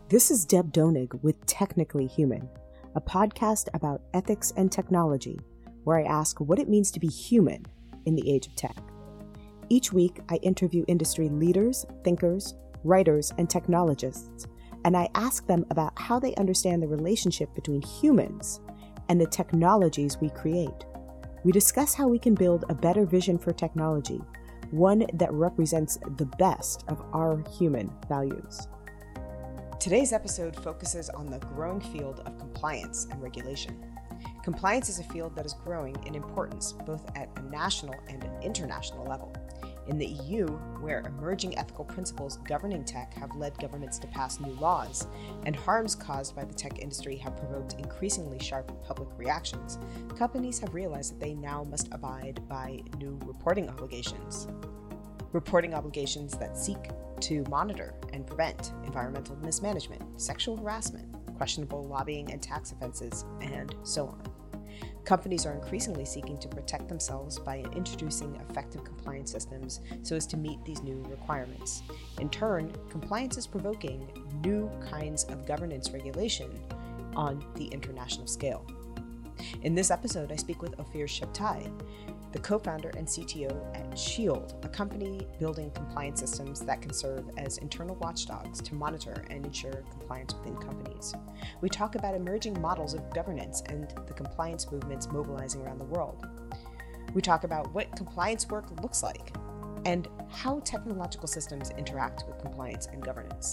This is Deb Donig with Technically Human, a podcast about ethics and technology, where I ask what it means to be human in the age of tech. Each week, I interview industry leaders, thinkers, writers, and technologists, and I ask them about how they understand the relationship between humans and the technologies we create. We discuss how we can build a better vision for technology, one that represents the best of our human values. Today's episode focuses on the growing field of compliance and regulation. Compliance is a field that is growing in importance both at a national and an international level. In the EU, where emerging ethical principles governing tech have led governments to pass new laws, and harms caused by the tech industry have provoked increasingly sharp public reactions, companies have realized that they now must abide by new reporting obligations. Reporting obligations that seek to monitor and prevent environmental mismanagement, sexual harassment, questionable lobbying and tax offenses, and so on. Companies are increasingly seeking to protect themselves by introducing effective compliance systems so as to meet these new requirements. In turn, compliance is provoking new kinds of governance regulation on the international scale. In this episode, I speak with Ofir Shabtai, the co-founder and CTO at Shield, a company building compliance systems that can serve as internal watchdogs to monitor and ensure compliance within companies. We talk about emerging models of governance and the compliance movements mobilizing around the world. We talk about what compliance work looks like and how technological systems interact with compliance and governance.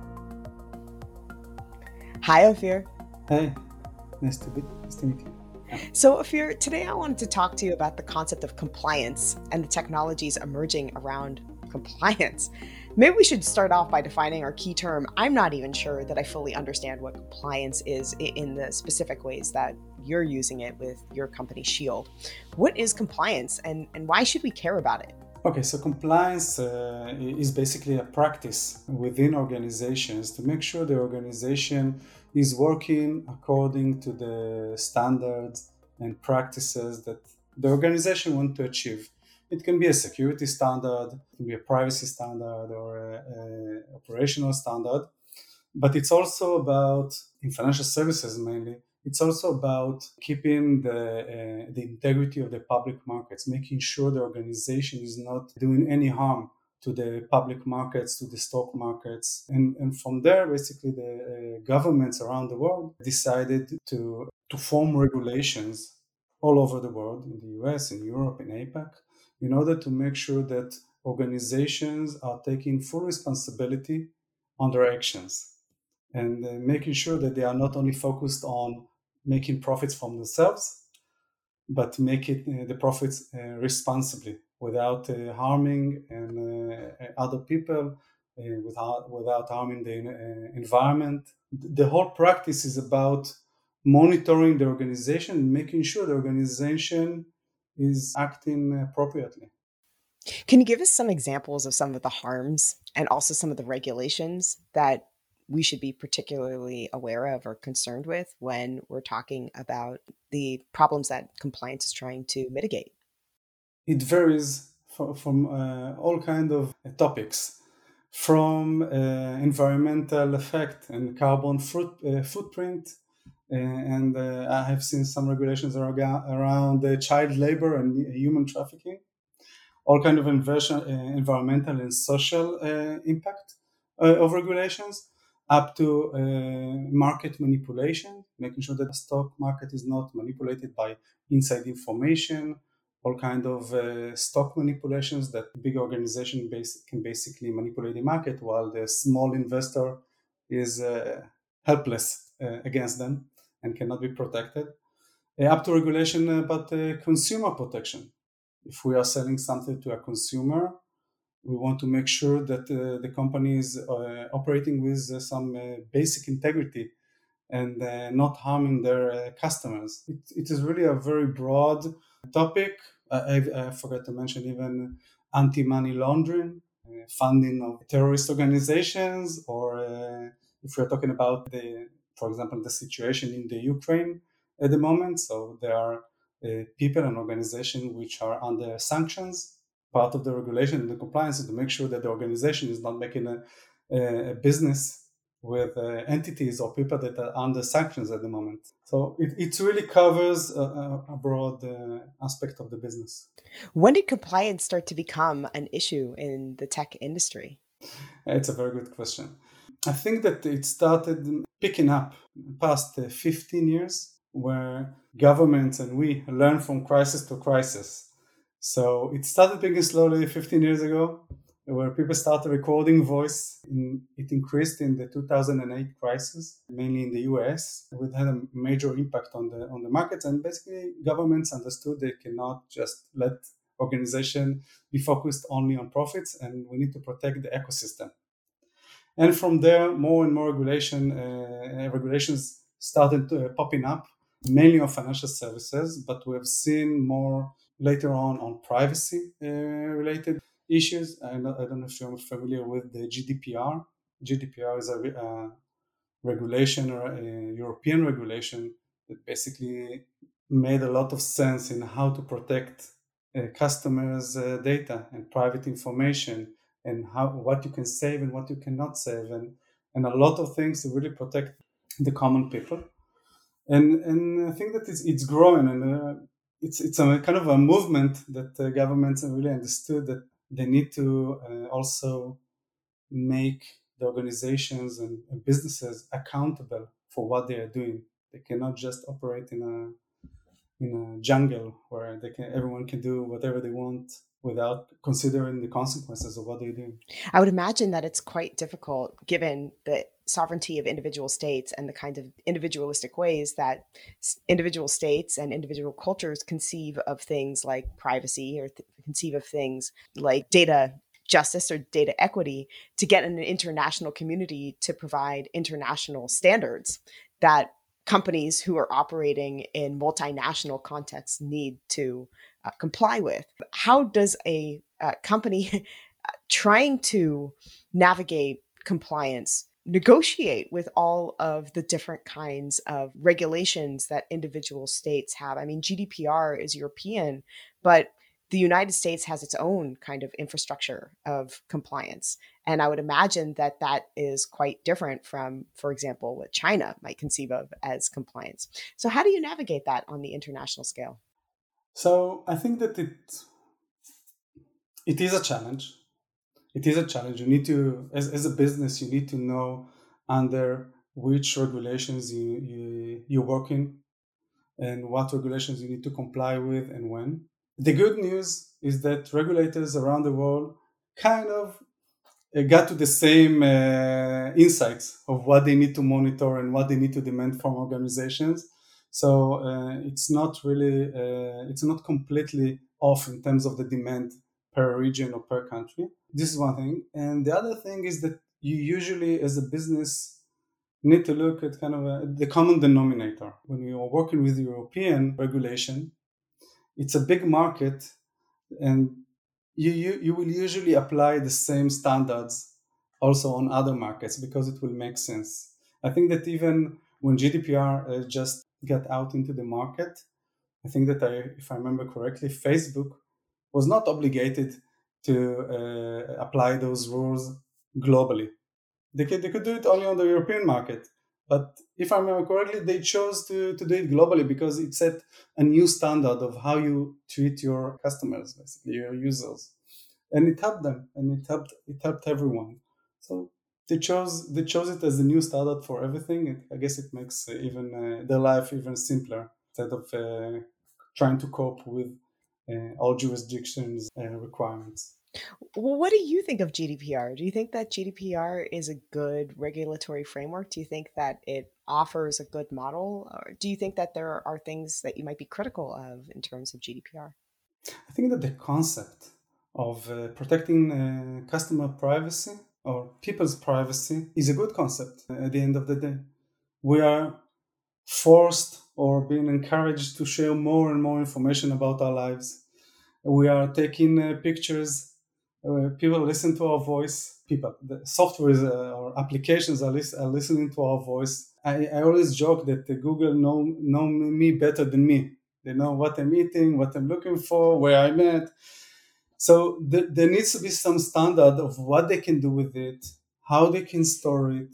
Hi, Ofir. Hey, nice to meet you. So, Ofir, today I wanted to talk to you about the concept of compliance and the technologies emerging around compliance. Maybe we should start off by defining our key term. I'm not even sure that I fully understand what compliance is in the specific ways that you're using it with your company, Shield. What is compliance and why should we care about it? Okay, so compliance is basically a practice within organizations to make sure the organization is working according to the standards and practices that the organization wants to achieve. It can be a security standard, it can be a privacy standard, or an operational standard, but it's also about, in financial services mainly, it's also about keeping the integrity of the public markets, making sure the organization is not doing any harm to the public markets, to the stock markets. And from there, basically, the governments around the world decided to form regulations all over the world, in the US, in Europe, in APAC, in order to make sure that organizations are taking full responsibility on their actions and making sure that they are not only focused on making profits from themselves, but make it the profits responsibly without harming other people, without harming the environment. The whole practice is about monitoring the organization, making sure the organization is acting appropriately. Can you give us some examples of some of the harms and also some of the regulations that we should be particularly aware of or concerned with when we're talking about the problems that compliance is trying to mitigate? It varies from all kinds of topics, from environmental effect and carbon footprint. And I have seen some regulations around child labor and human trafficking, all kind of environmental and social impact of regulations, up to market manipulation, making sure that the stock market is not manipulated by inside information, all kind of stock manipulations that big organization can basically manipulate the market while the small investor is helpless against them and cannot be protected. Up to regulation about consumer protection. If we are selling something to a consumer, we want to make sure that the company is operating with some basic integrity and not harming their customers. It is really a very broad topic. I forgot to mention even anti-money laundering, funding of terrorist organizations, or if we're talking about for example, the situation in the Ukraine at the moment. So there are people and organizations which are under sanctions. Part of the regulation and the compliance is to make sure that the organization is not making a business entities or people that are under sanctions at the moment. So it really covers a broad aspect of the business. When did compliance start to become an issue in the tech industry? It's a very good question. I think that it started picking up past 15 years, where governments and we learn from crisis to crisis. So it started picking slowly 15 years ago, where people started recording voice. It increased in the 2008 crisis, mainly in the US. It had a major impact on the markets, and basically governments understood they cannot just let organization be focused only on profits, and we need to protect the ecosystem. And from there, more and more regulations started popping up, mainly on financial services, but we have seen more later on privacy related issues. I don't know if you're familiar with the GDPR. GDPR is a regulation, or a European regulation, that basically made a lot of sense in how to protect customers' data and private information, and what you can save and what you cannot save, and a lot of things to really protect the common people. And I think that it's growing, and it's a kind of a movement that governments have really understood that they need to also make the organizations and businesses accountable for what they are doing. They cannot just operate in a jungle where everyone can do whatever they want without considering the consequences of what they do. I would imagine that it's quite difficult given the sovereignty of individual states and the kind of individualistic ways that individual states and individual cultures conceive of things like privacy, or conceive of things like data justice or data equity, to get an international community to provide international standards that companies who are operating in multinational contexts need to comply with. How does a company trying to navigate compliance negotiate with all of the different kinds of regulations that individual states have? I mean, GDPR is European, but the United States has its own kind of infrastructure of compliance. And I would imagine that that is quite different from, for example, what China might conceive of as compliance. So, how do you navigate that on the international scale? So I think that it is a challenge. It is a challenge. You need to, as a business, you need to know under which regulations you're working, and what regulations you need to comply with and when. The good news is that regulators around the world kind of got to the same insights of what they need to monitor and what they need to demand from organizations. So it's not completely off in terms of the demand per region or per country. This is one thing. And the other thing is that you usually, as a business, need to look at kind of the common denominator. When you are working with European regulation, it's a big market, and you will usually apply the same standards also on other markets, because it will make sense. I think that even when GDPR just got out into the market, I think that if I remember correctly, Facebook was not obligated to apply those rules globally. They could do it only on the European market. But if I remember correctly, they chose to do it globally because it set a new standard of how you treat your customers, basically your users, and it helped them, and it helped everyone. So they chose it as the new standard for everything. I guess it makes even their life even simpler, instead of trying to cope with all jurisdictions' requirements. Well, what do you think of GDPR? Do you think that GDPR is a good regulatory framework? Do you think that it offers a good model? Or do you think that there are things that you might be critical of in terms of GDPR? I think that the concept of protecting customer privacy or people's privacy is a good concept at the end of the day. We are forced or being encouraged to share more and more information about our lives. We are taking pictures. People listen to our voice. The softwares or applications are listening to our voice. I always joke that Google know me better than me. They know what I'm eating, what I'm looking for, where I'm at. So there needs to be some standard of what they can do with it, how they can store it,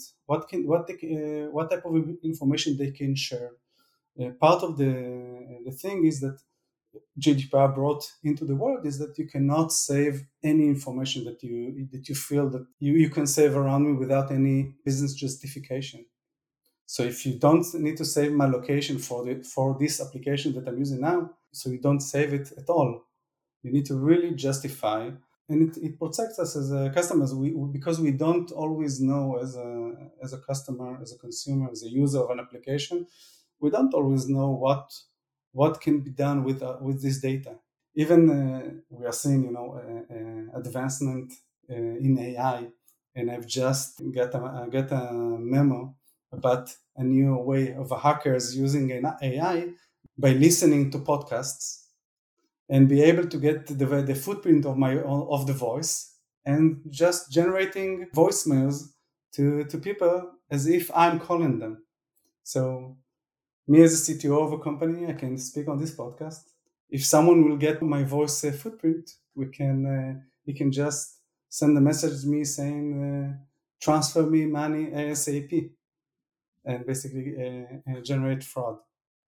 what type of information they can share. Part of the thing is that GDPR brought into the world is that you cannot save any information that you feel that you can save around me without any business justification. So if you don't need to save my location for this application that I'm using now, so you don't save it at all. You need to really justify, and it protects us as customers. Because we don't always know as a customer, as a consumer, as a user of an application, we don't always know what can be done with this data. Even we are seeing, advancement in AI, and I've just get a memo about a new way of hackers using an AI by listening to podcasts and be able to get the footprint of the voice and just generating voicemails to people as if I'm calling them. So me as a CTO of a company, I can speak on this podcast. If someone will get my voice footprint, he can just send a message to me saying, transfer me money ASAP, and basically generate fraud.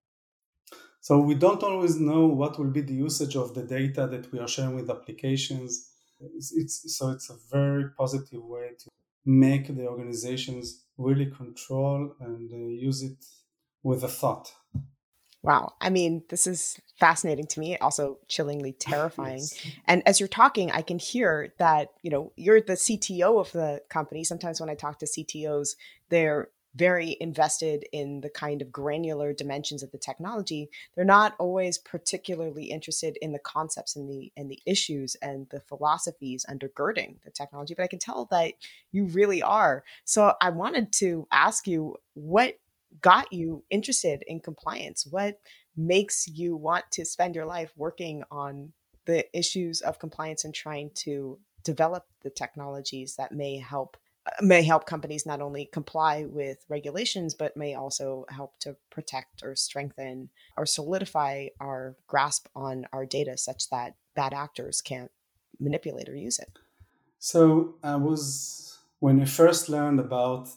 So we don't always know what will be the usage of the data that we are sharing with applications. It's a very positive way to make the organizations really control and use it with a thought. Wow. I mean, this is fascinating to me, also chillingly terrifying. Yes. And as you're talking, I can hear that, you're the CTO of the company. Sometimes when I talk to CTOs, they're very invested in the kind of granular dimensions of the technology. They're not always particularly interested in the concepts and the issues and the philosophies undergirding the technology, but I can tell that you really are. So I wanted to ask you, what got you interested in compliance? What makes you want to spend your life working on the issues of compliance and trying to develop the technologies that may help companies not only comply with regulations, but may also help to protect or strengthen or solidify our grasp on our data such that bad actors can't manipulate or use it? So when I first learned about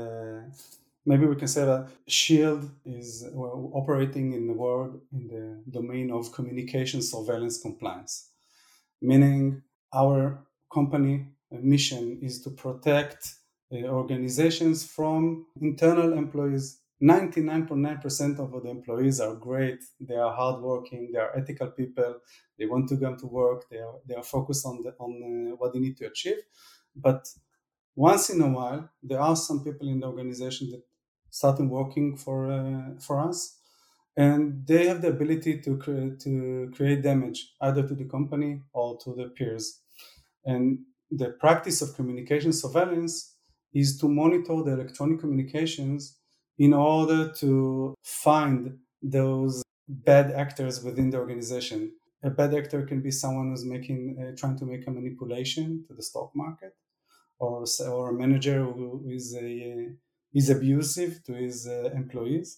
maybe we can say that Shield is operating in the world in the domain of communication surveillance compliance, meaning our company mission is to protect organizations from internal employees. 99.9% of the employees are great. They are hardworking. They are ethical people. They want to come to work. They are focused on what they need to achieve. But once in a while, there are some people in the organization that started working for us, and they have the ability to create damage either to the company or to the peers. And the practice of communication surveillance is to monitor the electronic communications in order to find those bad actors within the organization. A bad actor can be someone who's trying to make a manipulation to the stock market, or a manager who is abusive to his employees,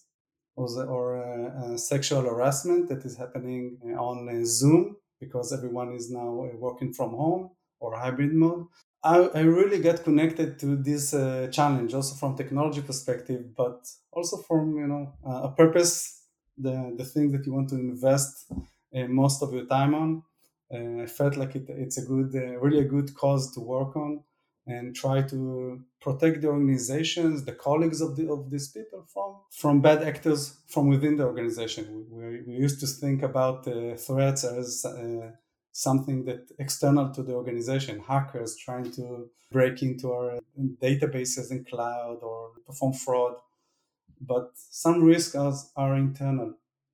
or sexual harassment that is happening on Zoom because everyone is now working from home or hybrid mode. I really get connected to this challenge also from technology perspective, but also from a purpose, the thing that you want to invest most of your time on. I felt like it's really a good cause to work on and try to protect the organizations, the colleagues of these people from bad actors from within the organization. We used to think about threats as something that external to the organization, hackers trying to break into our databases in cloud or perform fraud. But some risks are internal.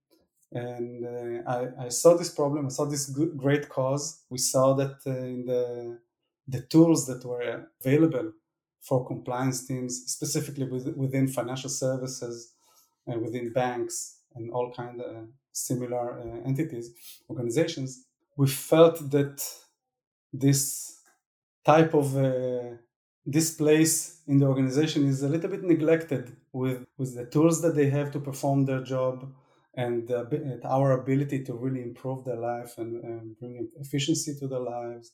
And I saw this problem. I saw this great cause. We saw that in the tools that were available for compliance teams, specifically within financial services and within banks and all kind of similar entities, organizations, we felt that this type of this place in the organization is a little bit neglected with the tools that they have to perform their job, and our ability to really improve their life and bring efficiency to their lives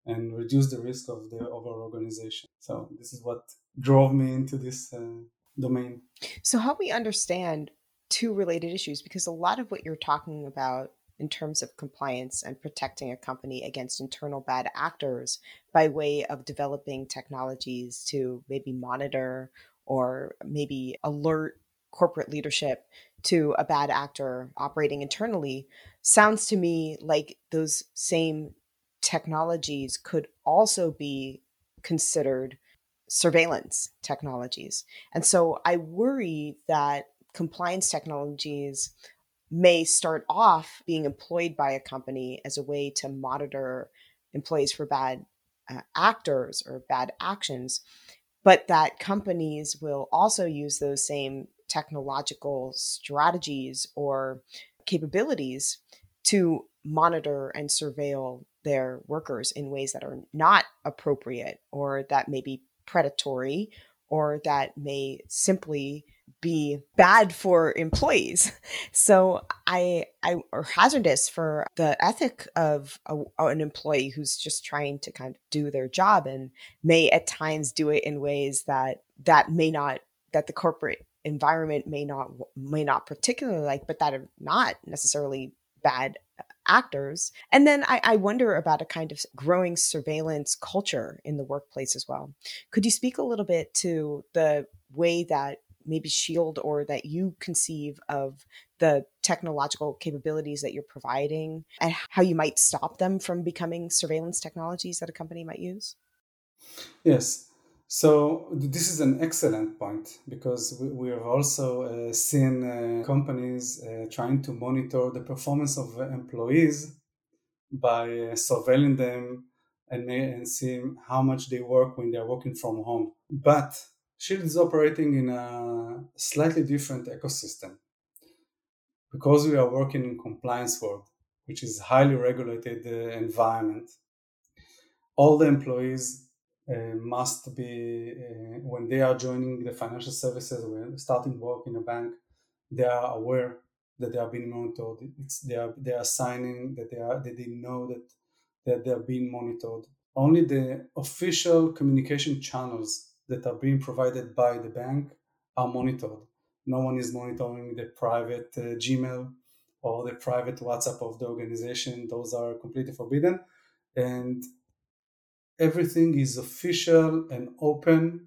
and reduce the risk of the overall organization. So this is what drove me into this domain. So help me understand two related issues, because a lot of what you're talking about in terms of compliance and protecting a company against internal bad actors by way of developing technologies to maybe monitor or maybe alert corporate leadership to a bad actor operating internally sounds to me like those same technologies could also be considered surveillance technologies. And so I worry that compliance technologies may start off being employed by a company as a way to monitor employees for bad actors or bad actions, but that companies will also use those same technological strategies or capabilities to monitor and surveil their workers in ways that are not appropriate or that may be predatory or that may simply be bad for employees. So I or hazardous for the ethic of an employee who's just trying to kind of do their job and may at times do it in ways that may not, that the corporate environment may not particularly like, but that are not necessarily bad actors. And then I wonder about a kind of growing surveillance culture in the workplace as well. Could you speak a little bit to the way that maybe Shield or that you conceive of the technological capabilities that you're providing and how you might stop them from becoming surveillance technologies that a company might use? Yes. So this is an excellent point because we have also seen companies trying to monitor the performance of employees by surveilling them and seeing how much they work when they're working from home. But Shield is operating in a slightly different ecosystem because we are working in compliance world, which is highly regulated environment. All the employees must be, when they are joining the financial services, when starting work in a bank, they are aware that they are being monitored. They are signing that they know that they are being monitored. Only the official communication channels that are being provided by the bank are monitored. No one is monitoring the private Gmail or the private WhatsApp of the organization. Those are completely forbidden. And everything is official and open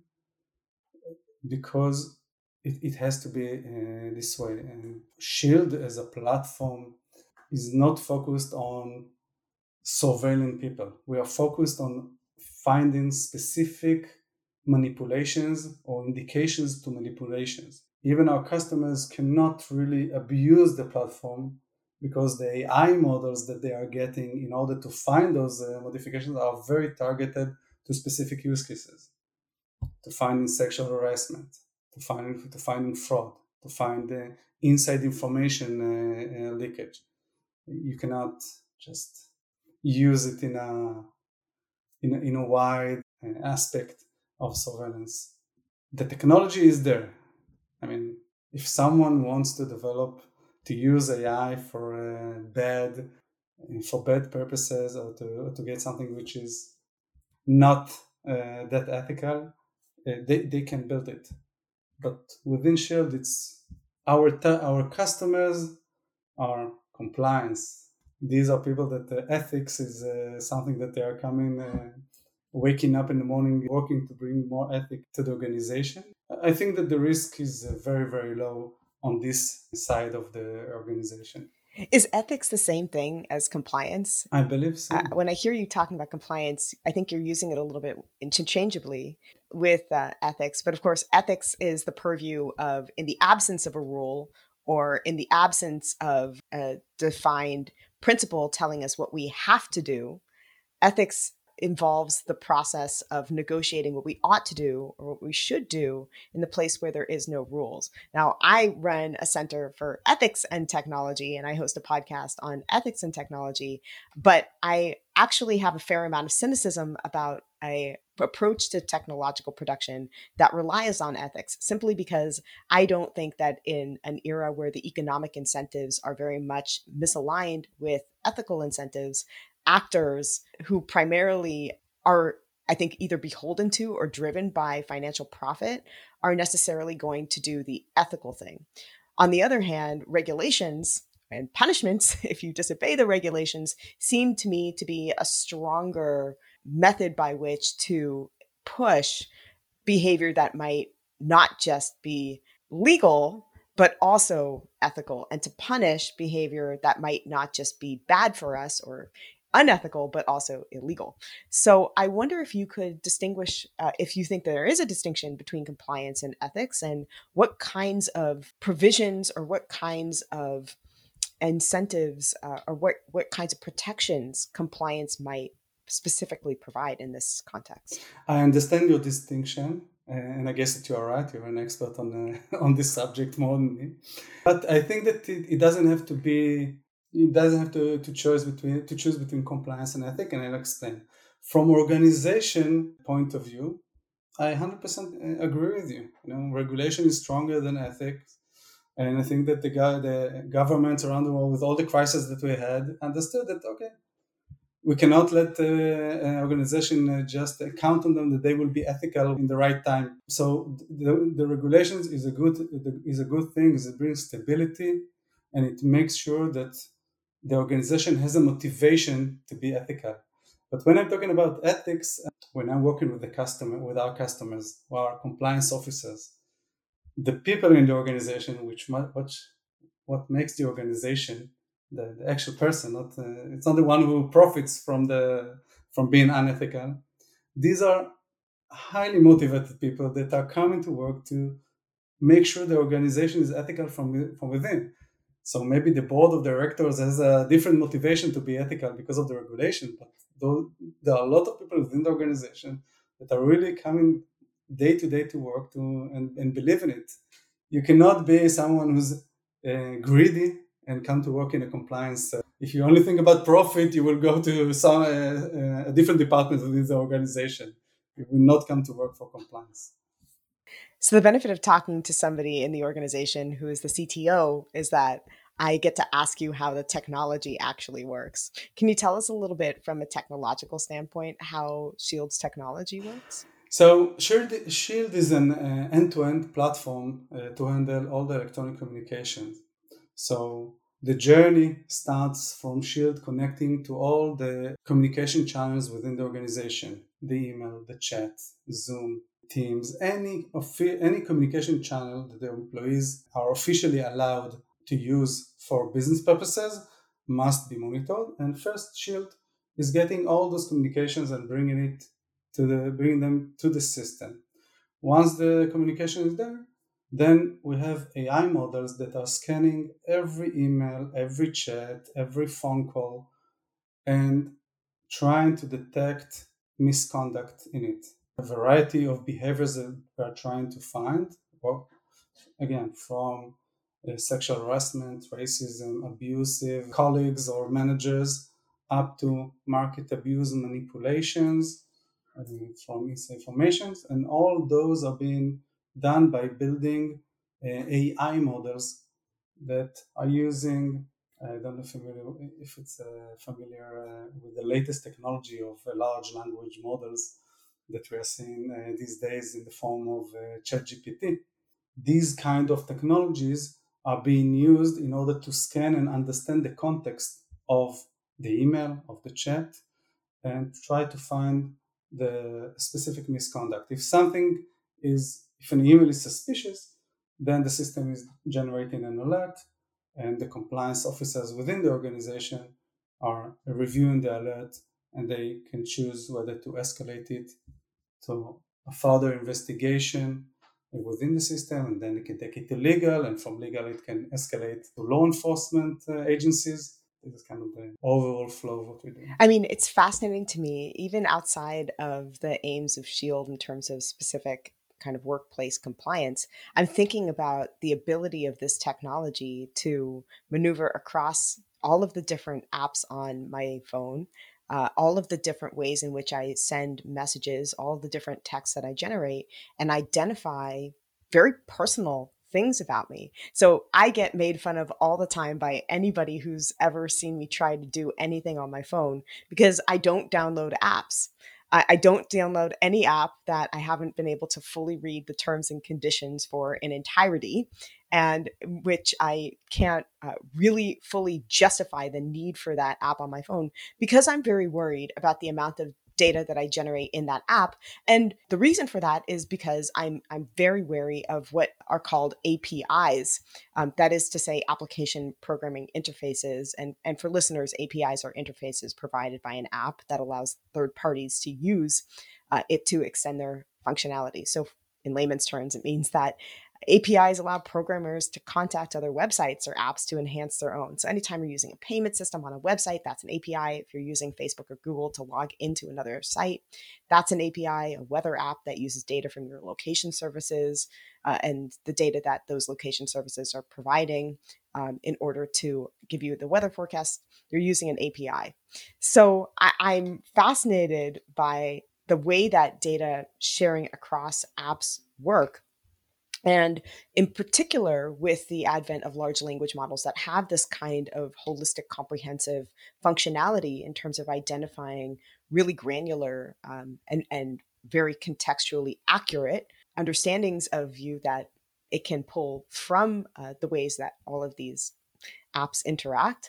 because it has to be this way. And Shield as a platform is not focused on surveilling people. We are focused on finding specific manipulations or indications to manipulations. Even our customers cannot really abuse the platform because the AI models that they are getting in order to find those modifications are very targeted to specific use cases, to finding sexual harassment, to finding fraud, to find inside information leakage. You cannot just use it in a wide aspect of surveillance. The technology is there. I mean, if someone wants to develop to use AI for bad purposes or to get something which is not that ethical, they can build it. But within Shield, it's our customers are compliance. These are people that ethics is something that they are coming, waking up in the morning, working to bring more ethic to the organization. I think that the risk is very, very low on this side of the organization. Is ethics the same thing as compliance? I believe so. When I hear you talking about compliance, I think you're using it a little bit interchangeably with ethics. But of course, ethics is the purview of, in the absence of a rule or in the absence of a defined principle telling us what we have to do, ethics involves the process of negotiating what we ought to do or what we should do in the place where there is no rules. Now, I run a center for ethics and technology, and I host a podcast on ethics and technology, but I actually have a fair amount of cynicism about a approach to technological production that relies on ethics, simply because I don't think that in an era where the economic incentives are very much misaligned with ethical incentives, actors who primarily are, I think, either beholden to or driven by financial profit are necessarily going to do the ethical thing. On the other hand, regulations and punishments, if you disobey the regulations, seem to me to be a stronger method by which to push behavior that might not just be legal, but also ethical, and to punish behavior that might not just be bad for us or unethical, but also illegal. So I wonder if you could distinguish, if you think there is a distinction between compliance and ethics, and what kinds of provisions or what kinds of incentives or what kinds of protections compliance might specifically provide in this context. I understand your distinction, and I guess that you are right. You're an expert on on this subject more than me. But I think that it doesn't have to be. It doesn't have to choose between compliance and ethics, and I'll explain. From organization point of view, I 100% agree with you. Regulation is stronger than ethics, and I think that the governments around the world, with all the crises that we had, understood that okay, we cannot let an organization just count on them that they will be ethical in the right time. So the regulations is a good thing. It brings stability, and it makes sure that the organization has a motivation to be ethical. But when I'm talking about ethics, when I'm working with our customers, who are compliance officers, the people in the organization, what makes the organization, the actual person, it's not the one who profits from being unethical. These are highly motivated people that are coming to work to make sure the organization is ethical from within. So maybe the board of directors has a different motivation to be ethical because of the regulation, but there are a lot of people within the organization that are really coming day to day to work and believe in it. You cannot be someone who's greedy and come to work in a compliance. If you only think about profit, you will go to a different department within the organization. You will not come to work for compliance. So the benefit of talking to somebody in the organization who is the CTO is that I get to ask you how the technology actually works. Can you tell us a little bit from a technological standpoint how Shield's technology works? So Shield is an end-to-end platform to handle all the electronic communications. So the journey starts from Shield connecting to all the communication channels within the organization, the email, the chat, Zoom, Teams, any communication channel that the employees are officially allowed to use for business purposes must be monitored. And first, Shield is getting all those communications and bringing them to the system. Once the communication is there, then we have AI models that are scanning every email, every chat, every phone call, and trying to detect misconduct in it. A variety of behaviors that we are trying to find, again, from sexual harassment, racism, abusive colleagues or managers, up to market abuse and manipulations from misinformation, and all those are being done by building AI models that are using. I don't know if it's familiar with the latest technology of large language models that we are seeing these days in the form of ChatGPT. These kind of technologies are being used in order to scan and understand the context of the email, of the chat, and try to find the specific misconduct. If an email is suspicious, then the system is generating an alert, and the compliance officers within the organization are reviewing the alert, and they can choose whether to escalate it to a further investigation within the system, and then it can take it to legal, and from legal it can escalate to law enforcement agencies. This is kind of the overall flow of what we do. I mean, it's fascinating to me, even outside of the aims of Shield in terms of specific kind of workplace compliance. I'm thinking about the ability of this technology to maneuver across all of the different apps on my phone, all of the different ways in which I send messages, all the different texts that I generate, and identify very personal things about me. So I get made fun of all the time by anybody who's ever seen me try to do anything on my phone because I don't download apps. I don't download any app that I haven't been able to fully read the terms and conditions for in entirety, and which I can't really fully justify the need for that app on my phone because I'm very worried about the amount of data that I generate in that app. And the reason for that is because I'm very wary of what are called APIs. That is to say, application programming interfaces. And for listeners, APIs are interfaces provided by an app that allows third parties to use it to extend their functionality. So in layman's terms, it means that APIs allow programmers to contact other websites or apps to enhance their own. So anytime you're using a payment system on a website, that's an API. If you're using Facebook or Google to log into another site, that's an API. A weather app that uses data from your location services and the data that those location services are providing in order to give you the weather forecast, you're using an API. So I'm fascinated by the way that data sharing across apps work, and in particular, with the advent of large language models that have this kind of holistic, comprehensive functionality in terms of identifying really granular and very contextually accurate understandings of you that it can pull from the ways that all of these apps interact.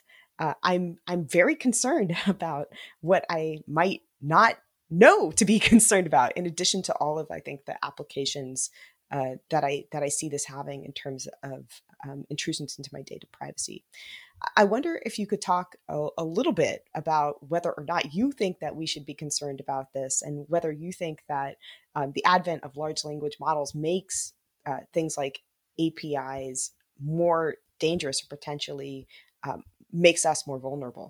I'm very concerned about what I might not know to be concerned about, in addition to all of, I think, the applications that I see this having in terms of intrusions into my data privacy. I wonder if you could talk a little bit about whether or not you think that we should be concerned about this, and whether you think that the advent of large language models makes things like APIs more dangerous, or potentially makes us more vulnerable.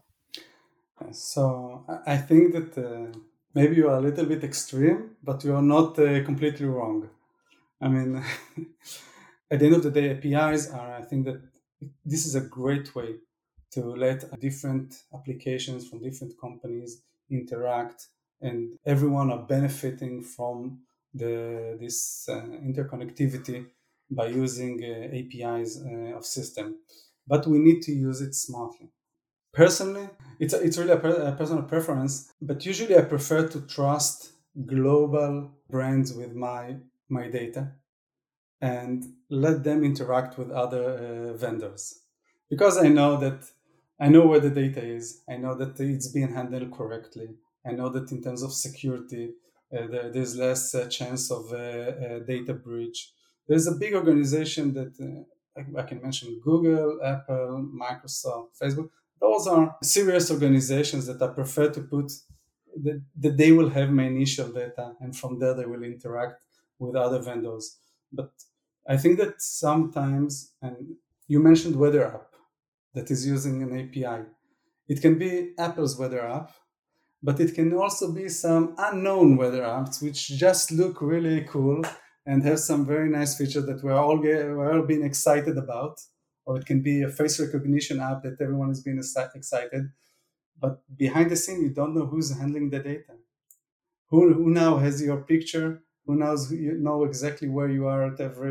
So I think that maybe you are a little bit extreme, but you are not completely wrong. I mean, at the end of the day, APIs are, I think that this is a great way to let different applications from different companies interact, and everyone are benefiting from this interconnectivity by using APIs of system. But we need to use it smartly. Personally, it's really a personal preference, but usually I prefer to trust global brands with my data and let them interact with other vendors, because I know where the data is. I know that it's being handled correctly. I know that in terms of security, there's less chance of data breach. There's a big organization that I can mention: Google, Apple, Microsoft, Facebook. Those are serious organizations that I prefer to put that they will have my initial data, and from there they will interact with other vendors. But I think that sometimes, and you mentioned weather app that is using an API. It can be Apple's weather app, but it can also be some unknown weather apps which just look really cool and have some very nice features that we're all being excited about. Or it can be a face recognition app that everyone is being excited. But behind the scene, you don't know who's handling the data. Who now has your picture? Who knows? You know exactly where you are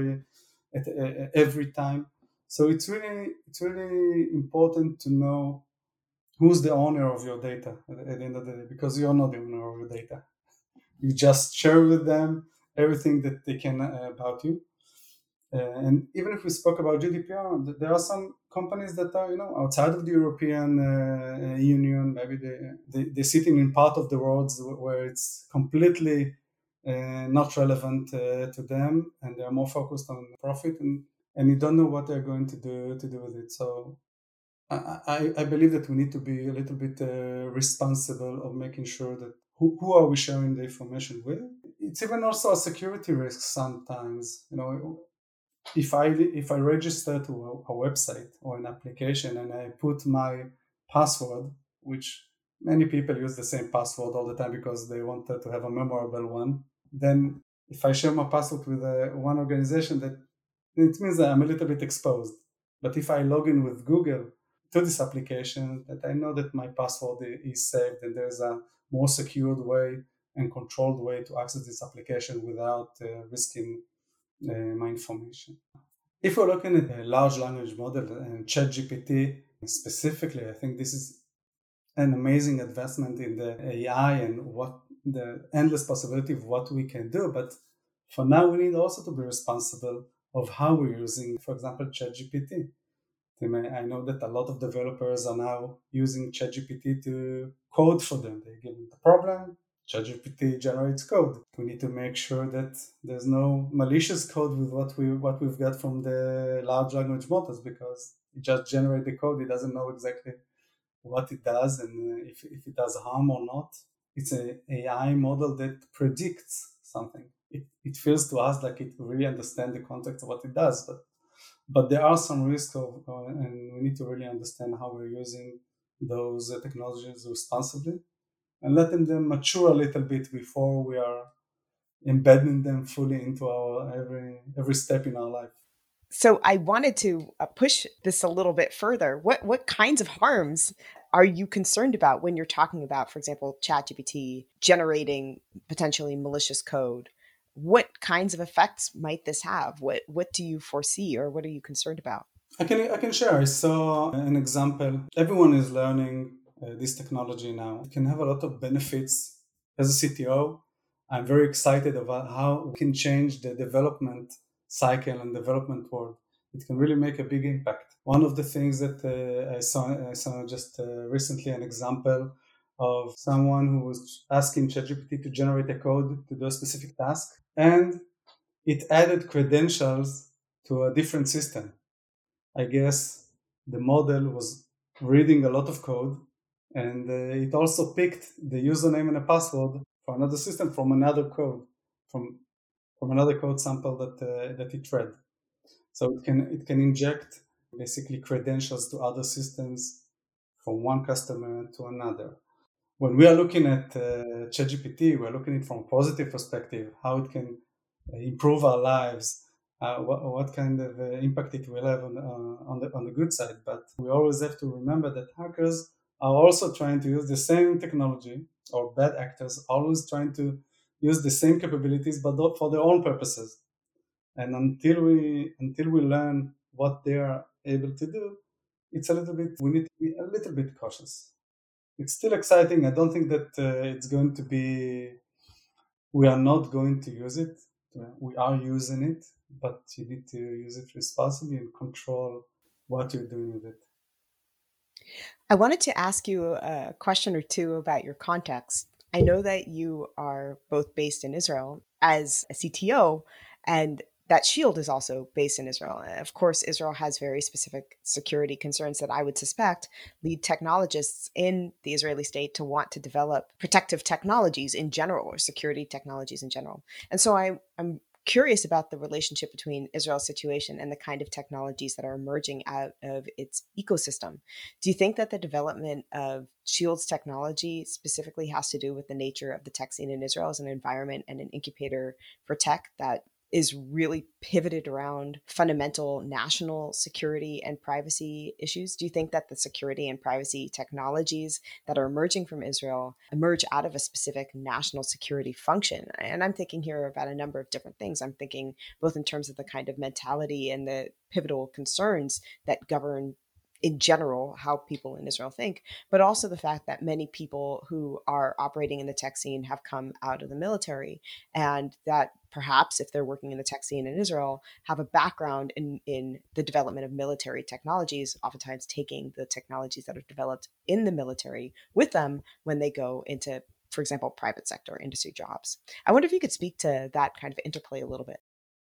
at every time. So it's really important to know who's the owner of your data at the end of the day, because you're not the owner of your data. You just share with them everything that they can about you. And even if we spoke about GDPR, there are some companies that are, outside of the European Union. Maybe they're sitting in part of the world where it's completely not relevant to them, and they're more focused on profit, and you don't know what they're going to do with it. So I believe that we need to be a little bit responsible of making sure that who are we sharing the information with. It's even also a security risk sometimes. If I register to a website or an application and I put my password, which many people use the same password all the time because they wanted to have a memorable one, then if I share my password with one organization, that it means that I'm a little bit exposed. But if I log in with Google to this application, that I know that my password is saved and there's a more secured way and controlled way to access this application without risking my information. If we're looking at a large language model and ChatGPT specifically, I think this is an amazing advancement in the AI and what the endless possibility of what we can do. But for now, we need also to be responsible of how we're using, for example, ChatGPT. I know that a lot of developers are now using ChatGPT to code for them. They give them the problem, ChatGPT generates code. We need to make sure that there's no malicious code with what we've got from the large language models, because it just generates the code. It doesn't know exactly what it does and if it does harm or not. It's an AI model that predicts something. It feels to us like it really understands the context of what it does, but there are some risks and we need to really understand how we're using those technologies responsibly and letting them mature a little bit before we are embedding them fully into our every step in our life. So I wanted to push this a little bit further. What kinds of harms are you concerned about when you're talking about, for example, ChatGPT generating potentially malicious code? What kinds of effects might this have? What do you foresee, or what are you concerned about? I can share. I saw an example. Everyone is learning this technology now. It can have a lot of benefits. As a CTO, I'm very excited about how we can change the development cycle and development world. It can really make a big impact. One of the things that I saw just recently an example of someone who was asking ChatGPT to generate a code to do a specific task, and it added credentials to a different system. I guess the model was reading a lot of code, and it also picked the username and a password for another system from another code, from from another code sample that it read. So it can inject basically credentials to other systems from one customer to another. When we are looking at ChatGPT, we're looking at it from a positive perspective, how it can improve our lives, what kind of impact it will have on the good side. But we always have to remember that hackers are also trying to use the same technology, or bad actors always trying to use the same capabilities, but not for their own purposes. And until we learn what they are able to do, it's a little bit we need to be a little bit cautious. It's still exciting. I don't think that it's going to be. We are not going to use it. We are using it, but you need to use it responsibly and control what you're doing with it. I wanted to ask you a question or two about your context. I know that you are both based in Israel as a CTO, and that Shield is also based in Israel. Of course, Israel has very specific security concerns that I would suspect lead technologists in the Israeli state to want to develop protective technologies in general, or security technologies in general. And so I'm curious about the relationship between Israel's situation and the kind of technologies that are emerging out of its ecosystem. Do you think that the development of Shield's technology specifically has to do with the nature of the tech scene in Israel as an environment and an incubator for tech that is really pivoted around fundamental national security and privacy issues? Do you think that the security and privacy technologies that are emerging from Israel emerge out of a specific national security function? And I'm thinking here about a number of different things. I'm thinking both in terms of the kind of mentality and the pivotal concerns that govern in general how people in Israel think, but also the fact that many people who are operating in the tech scene have come out of the military, and that perhaps if they're working in the tech scene in Israel, have a background in the development of military technologies, oftentimes taking the technologies that are developed in the military with them when they go into, for example, private sector industry jobs. I wonder if you could speak to that kind of interplay a little bit.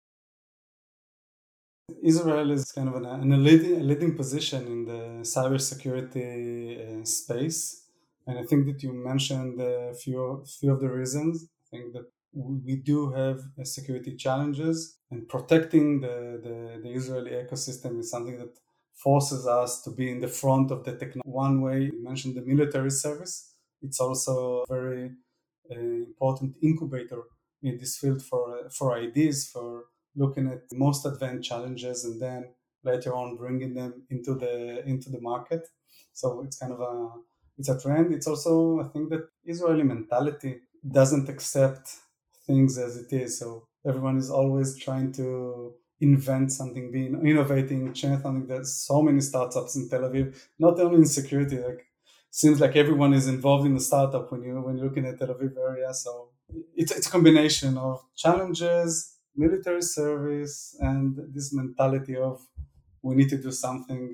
Israel is kind of in a leading position in the cybersecurity space, and I think that you mentioned a few of the reasons. I think that we do have security challenges, and protecting the Israeli ecosystem is something that forces us to be in the front of the technology. One way you mentioned the military service, it's also a very important incubator in this field for ideas, for looking at most advanced challenges and then later on bringing them into the market. So it's kind of a trend. It's also, I think, that Israeli mentality doesn't accept things as it is. So everyone is always trying to invent something, be innovating, change something. There's so many startups in Tel Aviv, not only in security. Like, seems like everyone is involved in the startup when you're looking at Tel Aviv area. So it's a combination of challenges, military service, and this mentality of we need to do something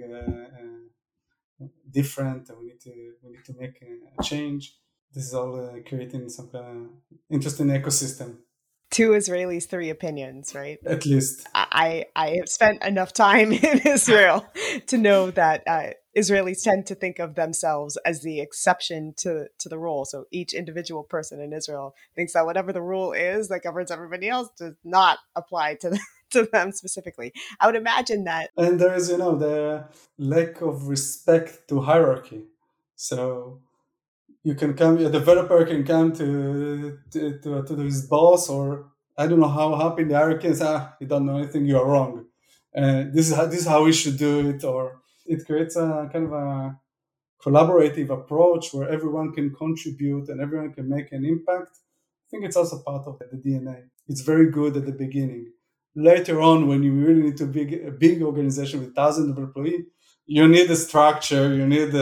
different, and we need to make a change. This is all creating some kind of interesting ecosystem. Two Israelis, three opinions, right? At least. I have spent enough time in Israel to know that Israelis tend to think of themselves as the exception to the rule. So each individual person in Israel thinks that whatever the rule is that governs everybody else does not apply to them specifically. I would imagine that. And there is, the lack of respect to hierarchy. So you can come, a developer can come to his boss, or I don't know how happy the hierarchy is. You don't know anything, you are wrong. This is how we should do it. Or it creates a kind of a collaborative approach where everyone can contribute and everyone can make an impact. I think it's also part of the DNA. It's very good at the beginning. Later on, when you really need to be a big organization with thousands of employees, you need a structure. You need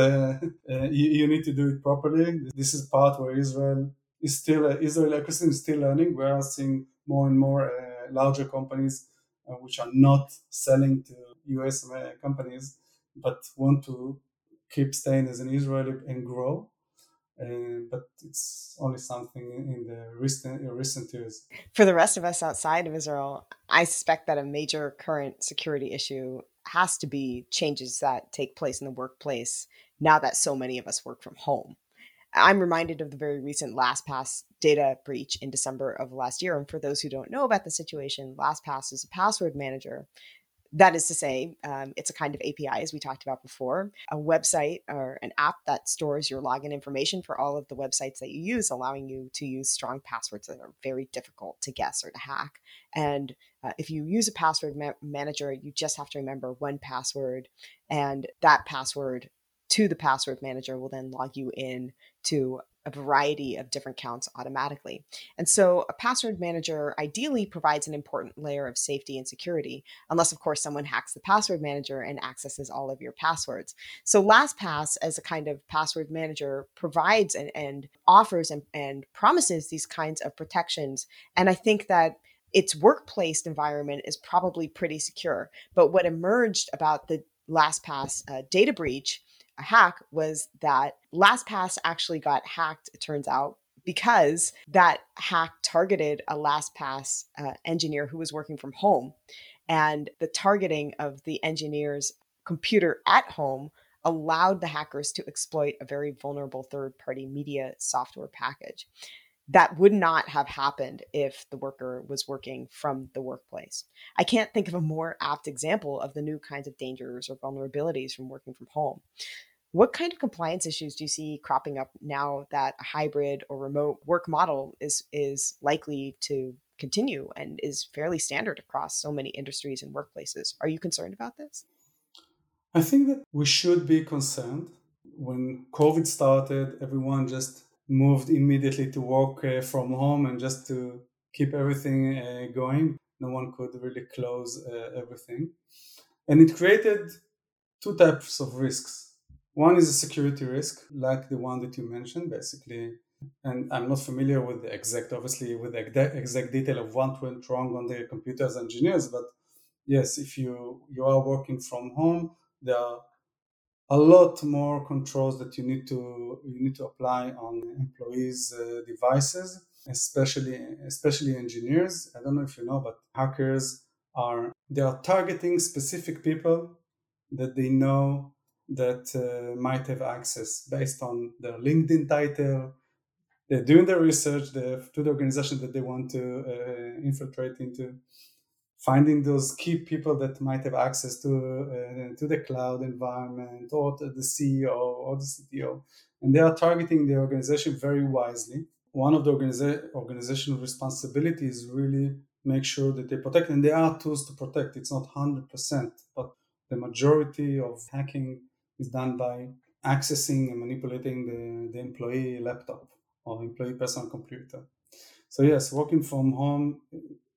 you need to do it properly. This is part where Israel ecosystem is still learning. We are seeing more and more larger companies which are not selling to US companies, but want to keep staying as an Israeli and grow. But it's only something in the recent years. For the rest of us outside of Israel, I suspect that a major current security issue has to be changes that take place in the workplace now that so many of us work from home. I'm reminded of the very recent LastPass data breach in December of last year. And for those who don't know about the situation, LastPass is a password manager. That is to say, it's a kind of API, as we talked about before, a website or an app that stores your login information for all of the websites that you use, allowing you to use strong passwords that are very difficult to guess or to hack. And if you use a password manager, you just have to remember one password, and that password to the password manager will then log you in to a variety of different accounts automatically. And so a password manager ideally provides an important layer of safety and security, unless, of course, someone hacks the password manager and accesses all of your passwords. So LastPass, as a kind of password manager, provides and offers and promises these kinds of protections. And I think that its workplace environment is probably pretty secure. But what emerged about the LastPass data breach hack was that LastPass actually got hacked, it turns out, because that hack targeted a LastPass engineer who was working from home. And the targeting of the engineer's computer at home allowed the hackers to exploit a very vulnerable third-party media software package. That would not have happened if the worker was working from the workplace. I can't think of a more apt example of the new kinds of dangers or vulnerabilities from working from home. What kind of compliance issues do you see cropping up now that a hybrid or remote work model is likely to continue and is fairly standard across so many industries and workplaces? Are you concerned about this? I think that we should be concerned. When COVID started, everyone just moved immediately to work from home and just to keep everything going. No one could really close everything. And it created two types of risks. One is a security risk, like the one that you mentioned, basically. And I'm not familiar with the obviously, with the exact detail of what went wrong on the computers engineers. But yes, if you are working from home, there are a lot more controls that you need to apply on employees' devices, especially engineers. I don't know if you know, but hackers they are targeting specific people that they know that might have access based on their LinkedIn title. They're doing their research to the organization that they want to infiltrate into, finding those key people that might have access to the cloud environment or to the CEO or the CTO, and they are targeting the organization very wisely. One of the organizational responsibilities is really make sure that they protect, and there are tools to protect. It's not 100%, but the majority of hacking is done by accessing and manipulating the employee laptop or employee personal computer. So yes, working from home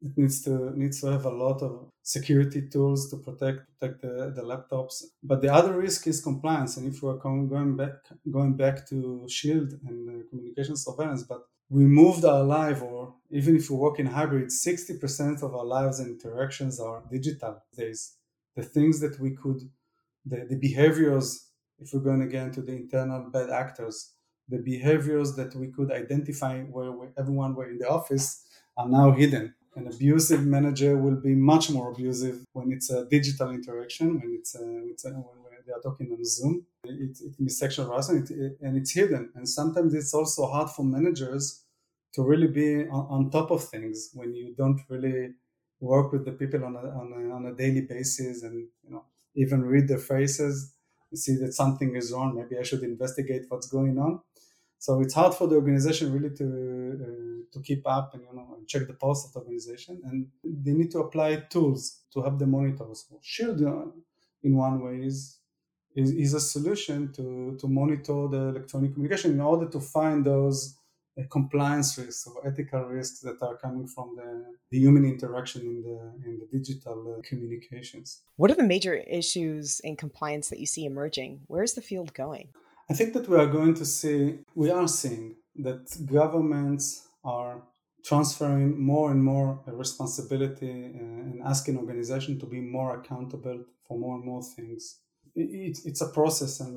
It needs to have a lot of security tools to protect the laptops. But the other risk is compliance. And if we're going back to Shield and communication surveillance, but we moved our life, or even if we work in hybrid, 60% of our lives and interactions are digital days. The things that we could, the behaviors, if we're going again to the internal bad actors, the behaviors that we could identify where everyone were in the office are now hidden. An abusive manager will be much more abusive when it's a digital interaction, when they are talking on Zoom. It can be sexual harassment, and it's hidden. And sometimes it's also hard for managers to really be on top of things when you don't really work with the people on a daily basis, and even read their faces, see that something is wrong. Maybe I should investigate what's going on. So it's hard for the organization really to keep up and check the pulse of the organization, and they need to apply tools to help them monitor. So Shield, in one way, is a solution to monitor the electronic communication in order to find those compliance risks or ethical risks that are coming from the human interaction in the digital communications. What are the major issues in compliance that you see emerging? Where's the field going? I think that we are seeing that governments are transferring more and more responsibility and asking organizations to be more accountable for more and more things. It's a process, and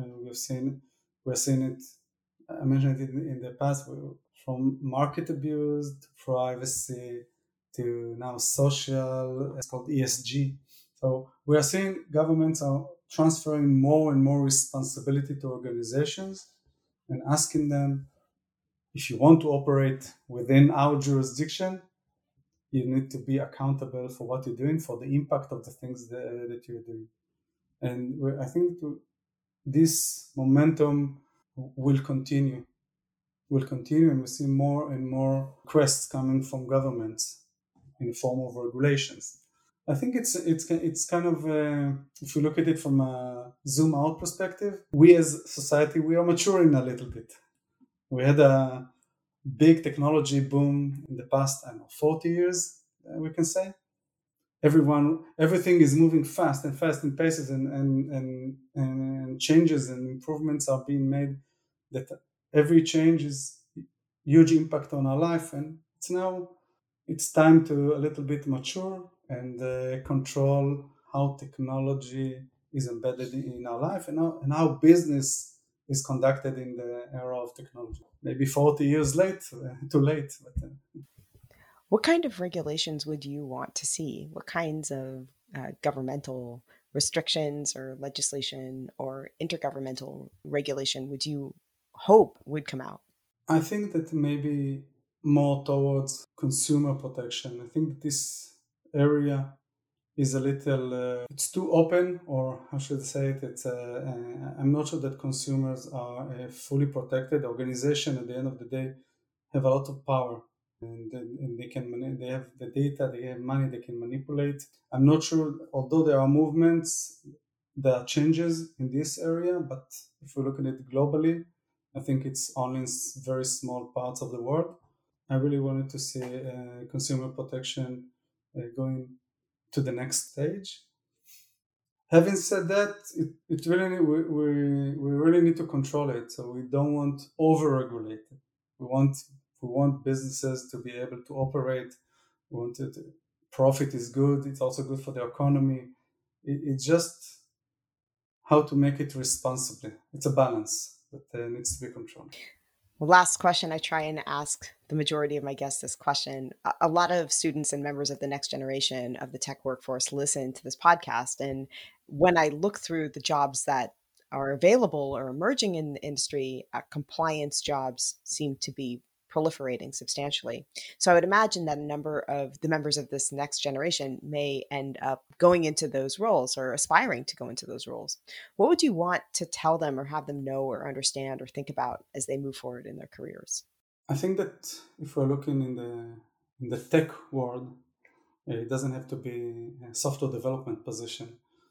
we're seeing it. I mentioned it in the past, from market abuse to privacy to now social. It's called ESG. So we are seeing governments are transferring more and more responsibility to organizations and asking them, if you want to operate within our jurisdiction, you need to be accountable for what you're doing, for the impact of the things that you're doing. And I think this momentum will continue, and we see more and more requests coming from governments in the form of regulations. I think it's kind of if you look at it from a zoom out perspective, we as society, we are maturing a little bit. We had a big technology boom in the past, 40 years, we can say. Everything is moving fast in paces, and changes and improvements are being made, that every change is huge impact on our life, and it's time to a little bit mature and control how technology is embedded in our life, and how business is conducted in the era of technology. Maybe 40 years late, too late. But, what kind of regulations would you want to see? What kinds of governmental restrictions or legislation or intergovernmental regulation would you hope would come out? I think that maybe more towards consumer protection. I think that this area is a little, it's too open, or how should I say it? I'm not sure that consumers are fully protected. Organizations at the end of the day have a lot of power, and they have the data, they have money, they can manipulate. I'm not sure, although there are movements, there are changes in this area, but if we look at it globally, I think it's only in very small parts of the world. I really wanted to see consumer protection going to the next stage. Having said that, it really we really need to control it. So we don't want over-regulate it. We want businesses to be able to operate. We want it. Profit is good. It's also good for the economy. It's just how to make it responsibly. It's a balance that needs to be controlled. Well, last question. I try and ask the majority of my guests this question. A lot of students and members of the next generation of the tech workforce listen to this podcast. And when I look through the jobs that are available or emerging in the industry, compliance jobs seem to be proliferating substantially. So I would imagine that a number of the members of this next generation may end up going into those roles or aspiring to go into those roles. What would you want to tell them or have them know or understand or think about as they move forward in their careers? I think that if we're looking in the tech world, it doesn't have to be a software development position,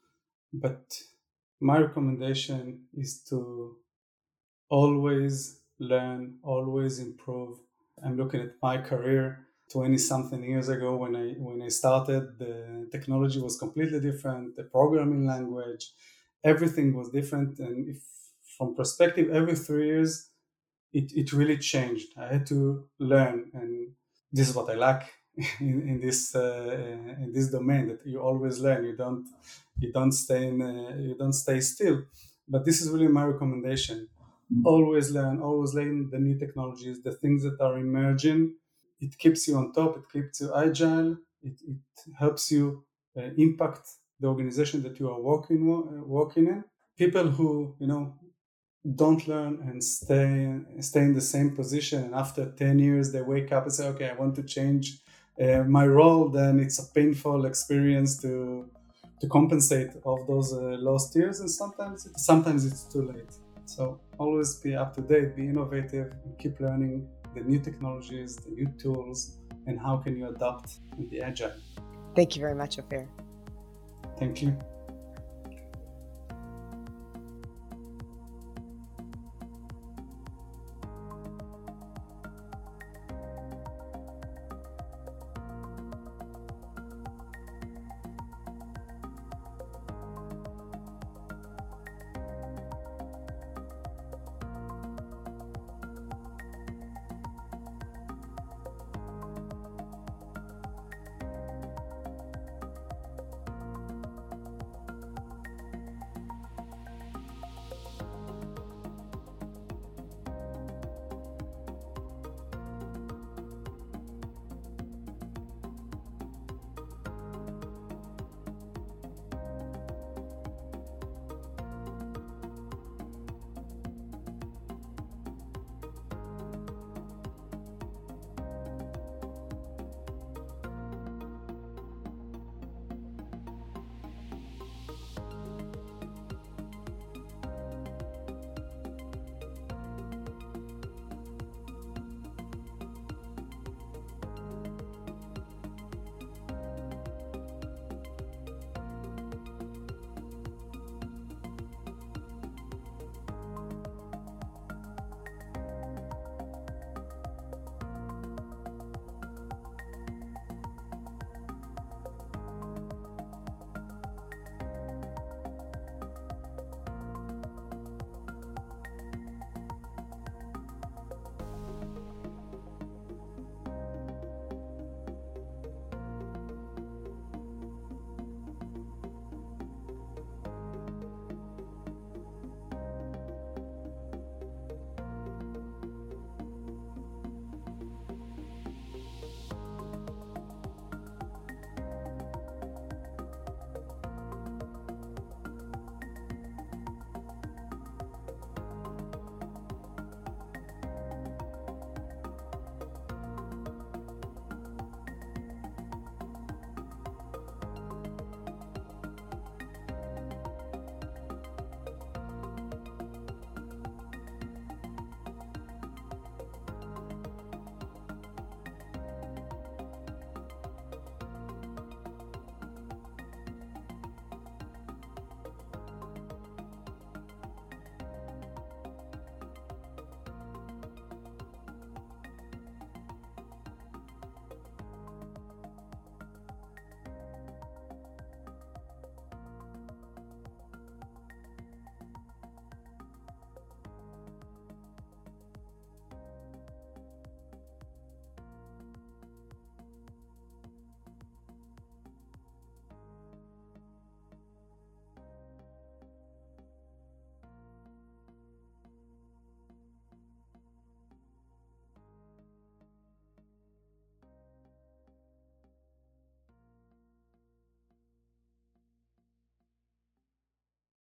but my recommendation is to always learn, always improve. I'm looking at my career. 20 something years ago when I started, the technology was completely different, the programming language, everything was different. And if from perspective, every 3 years it really changed. I had to learn, and this is what I like in this domain, that you always learn. You don't stay still. But this is really my recommendation. Always learn the new technologies, the things that are emerging. It keeps you on top, it keeps you agile, it helps you impact the organization that you are working in. People who don't learn and stay in the same position, and after 10 years they wake up and say, okay, I want to change my role, then it's a painful experience to compensate of those lost years, and sometimes it's too late. So always be up to date, be innovative, and keep learning the new technologies, the new tools, and how can you adapt and be agile. Thank you very much, Ophir. Thank you.